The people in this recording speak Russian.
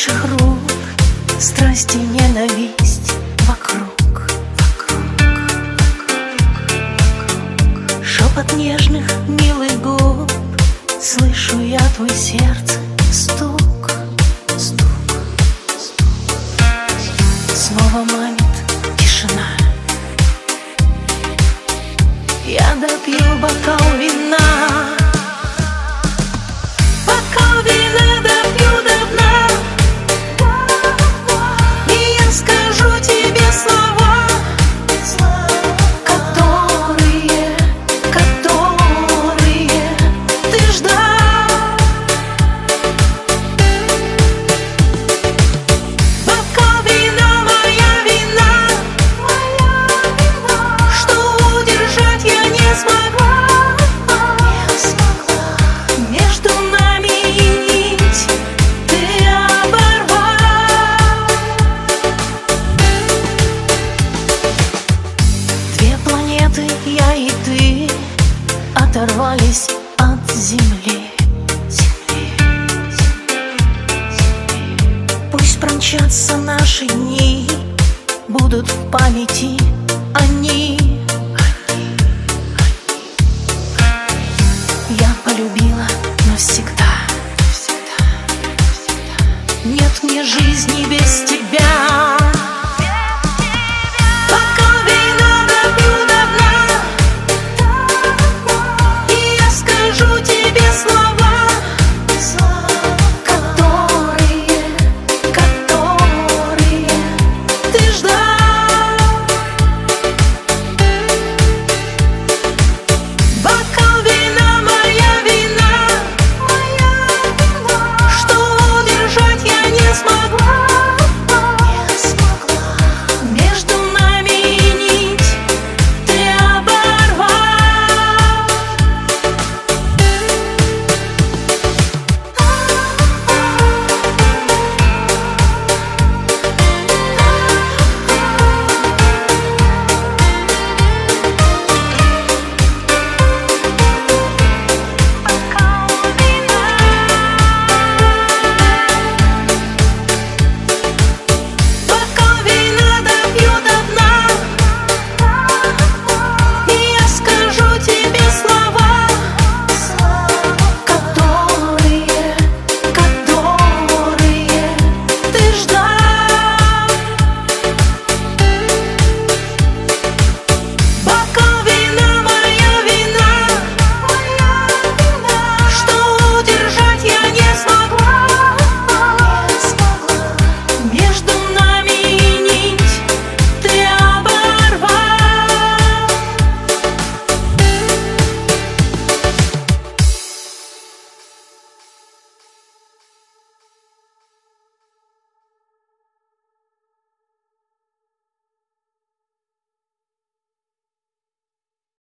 наших рук, страсть и ненависть вокруг. Шепот нежных, милых губ, слышу я твой сердце стук. Снова манит тишина. Я допью бокал вина. Бокал вина допью до дна. И я скажу тебе слова, которые ты ждал. Бокал вина, моя вина, что удержать я не смогла. Между нами нить ты оборвал. Две планеты, я и ты, оторвались от земли. Пусть промчатся наши дни, будут в памяти